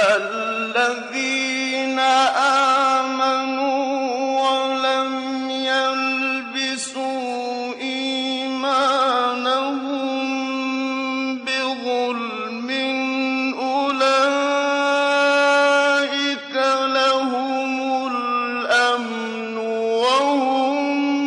الذين آمنوا ولم يلبسوا إيمانهم بظلم أولئك لهم الأمن وهم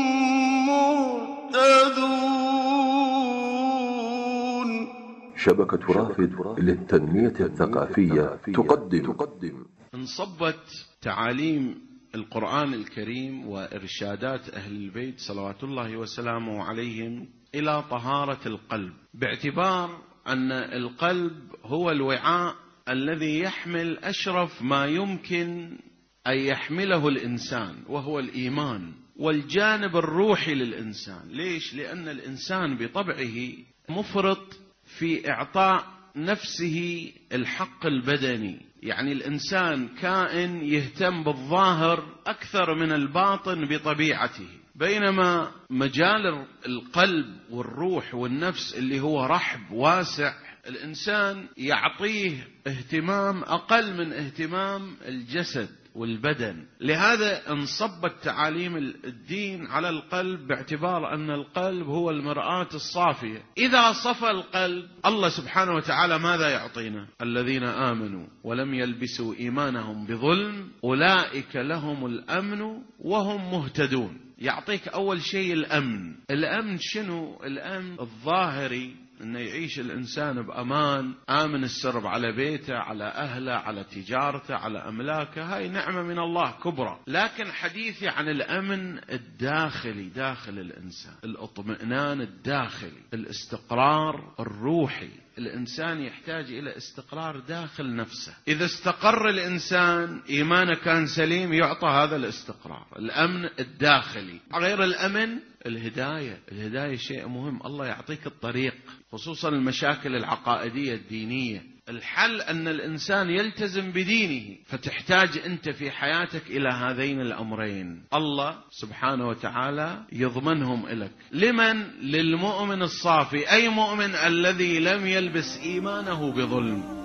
مهتدون. شبكة رافد للتنمية الثقافية تقدم انصبت تعاليم القرآن الكريم وإرشادات أهل البيت صلوات الله وسلامه عليهم إلى طهارة القلب، باعتبار أن القلب هو الوعاء الذي يحمل أشرف ما يمكن أن يحمله الإنسان، وهو الإيمان والجانب الروحي للإنسان. ليش؟ لأن الإنسان بطبعه مفرط في إعطاء نفسه الحق البدني، يعني الإنسان كائن يهتم بالظاهر أكثر من الباطن بطبيعته، بينما مجال القلب والروح والنفس اللي هو رحب واسع الإنسان يعطيه اهتمام أقل من اهتمام الجسد والبدن. لهذا انصبت تعاليم الدين على القلب، باعتبار أن القلب هو المرآة الصافية. إذا صفى القلب، الله سبحانه وتعالى ماذا يعطينا؟ الذين آمنوا ولم يلبسوا إيمانهم بظلم أولئك لهم الأمن وهم مهتدون. يعطيك أول شيء الأمن. الأمن شنو؟ الأمن الظاهري، أنه يعيش الإنسان بأمان، آمن السرب على بيته، على أهله، على تجارته، على أملاكه. هاي نعمة من الله كبرى. لكن حديثي عن الأمن الداخلي داخل الإنسان، الاطمئنان الداخلي، الاستقرار الروحي. الإنسان يحتاج إلى استقرار داخل نفسه. إذا استقر الإنسان، إيمانه كان سليم، يعطى هذا الاستقرار، الأمن الداخلي. غير الأمن الهداية شيء مهم. الله يعطيك الطريق، خصوصا المشاكل العقائدية الدينية. الحل أن الإنسان يلتزم بدينه، فتحتاج أنت في حياتك إلى هذين الأمرين. الله سبحانه وتعالى يضمنهم لك. لمن؟ للمؤمن الصافي، أي مؤمن الذي لم يلبس إيمانه بظلم.